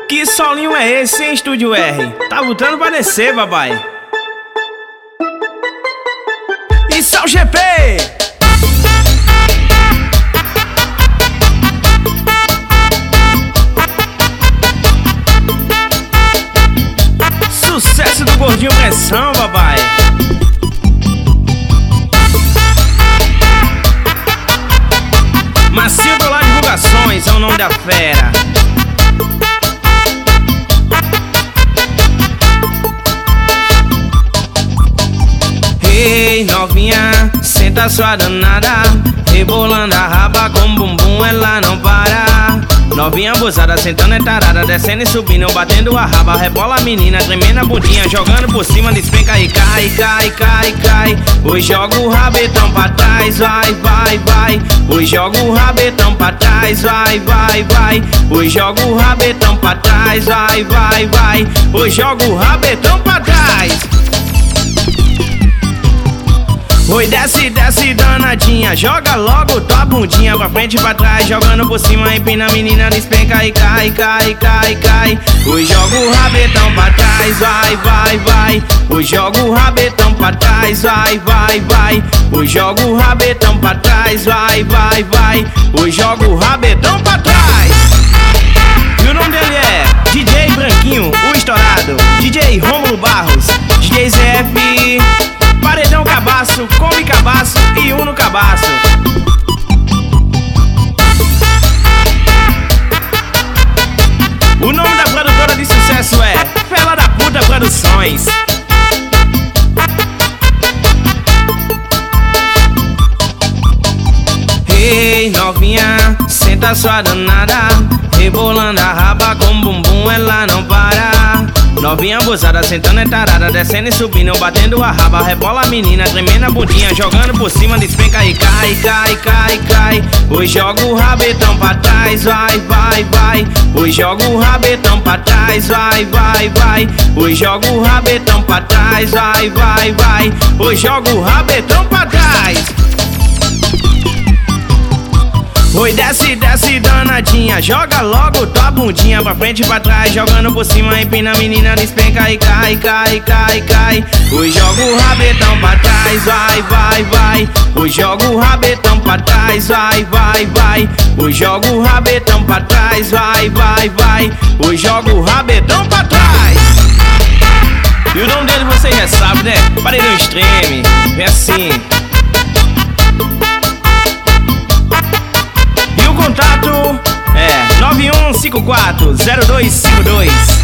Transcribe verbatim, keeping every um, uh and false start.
Que solinho é esse, hein, Estúdio R? Tá botando pra descer, babai. Isso é o G P! Sucesso do Gordinho Pressão, babai. Macio Dolar Divulgações é o nome da fera. Ei, novinha, senta sua danada, rebolando a raba com bumbum, ela não para. Novinha abusada, sentando é tarada, descendo e subindo, batendo a raba, rebola a menina, tremendo a bundinha, jogando por cima, despenca e cai, cai, cai, cai. Hoje joga o rabetão pra trás, vai, vai, vai. Hoje joga o rabetão pra trás, vai, vai, vai. Hoje joga o rabetão pra trás, vai, vai, vai. Hoje joga o rabetão pra trás. Oi, desce, desce danadinha, joga logo tua bundinha pra frente e pra trás, jogando por cima, empina a menina, despenca e cai, cai, cai, cai. Oi, joga o rabetão pra trás, vai, vai, vai. Oi, joga o rabetão pra trás, vai, vai, vai. Oi, joga o rabetão pra trás, vai, vai, vai. Oi, joga o rabetão pra trás. E o nome dele é D J Branquinho, o estourado, D J Rômulo Barros, D J Z F, Paredão Cabaço, Kombi Cabaço e Uno Cabaço. O nome da produtora de sucesso é Fela da Puta Produções. Ei, novinha, senta sua danada, rebolando a raba com bumbum, ela não para. Novinha abusada, sentando é tarada, descendo e subindo, batendo a raba, rebola a menina, tremendo a bundinha, jogando por cima, despenca e cai, cai, cai, cai. Hoje joga o rabetão pra trás, vai, vai, vai. Hoje joga o rabetão pra trás, vai, vai, vai. Hoje joga o rabetão pra trás, vai, vai, vai. Hoje joga o rabetão pra trás. Oi, desce, desce danadinha, joga logo tua bundinha pra frente e pra trás, jogando por cima, empina a menina, despenca e cai, cai, cai, cai. Oi, joga o rabetão pra trás, vai, vai, vai. Oi, joga o rabetão pra trás, vai, vai, vai. Oi, joga o rabetão pra trás, vai, vai, vai. Oi, joga o rabetão pra trás. E o nome dele você já sabe, né? Paredão Extreme, é assim. Contato é nove um cinco quatro zero dois cinco dois.